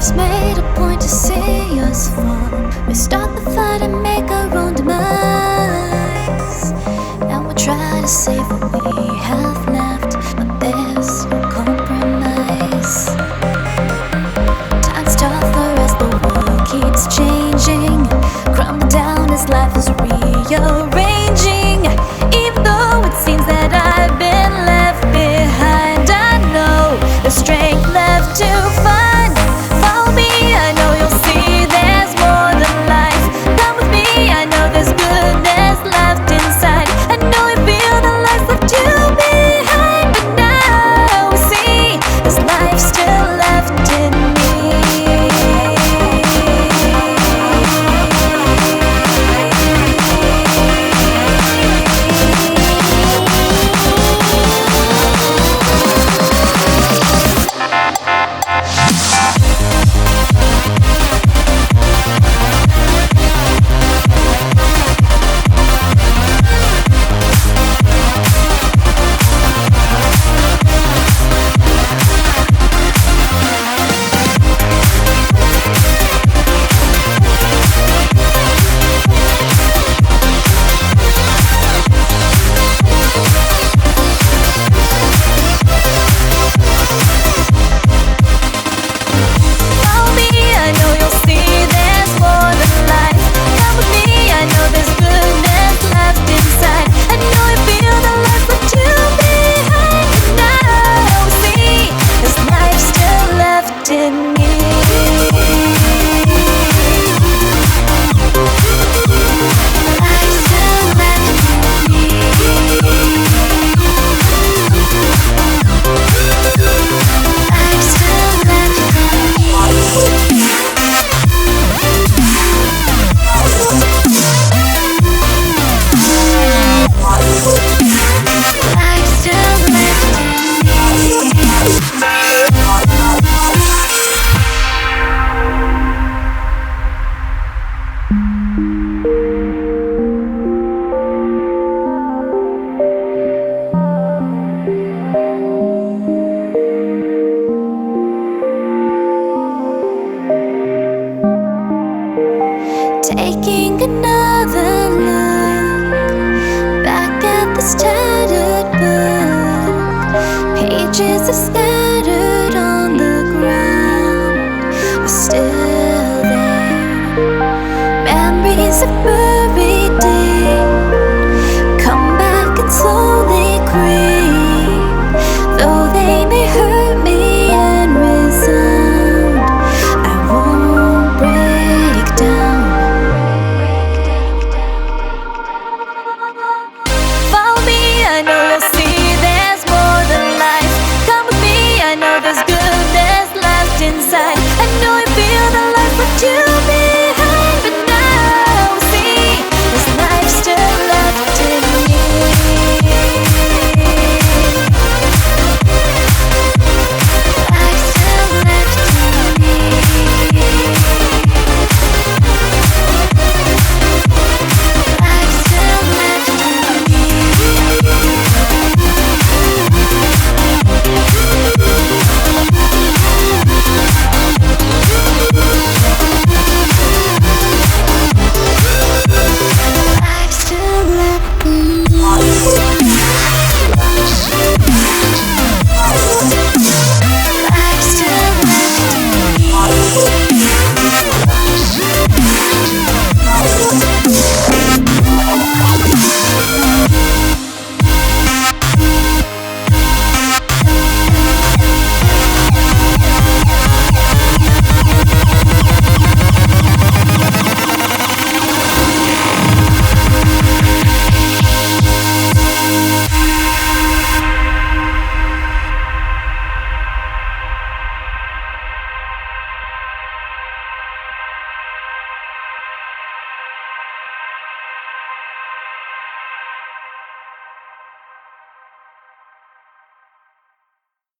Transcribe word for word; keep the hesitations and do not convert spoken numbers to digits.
Life's made a point to see us fall. We start the fight and make our own demise, and we try to save what we have left, but there's no compromise. Time's tougher as the world keeps changing, crumbling down as life is rearranging. Even though it seems that I've been left behind, I know there's strength left to find. Follow me, I know you'll see there's more than life. Come with me, I know there's goodness left inside. I know you feel the life left you behind, but now we see there's life still left in me. Taking another look back at this tattered book, pages are scattered on the ground. We're still there, memories of birth.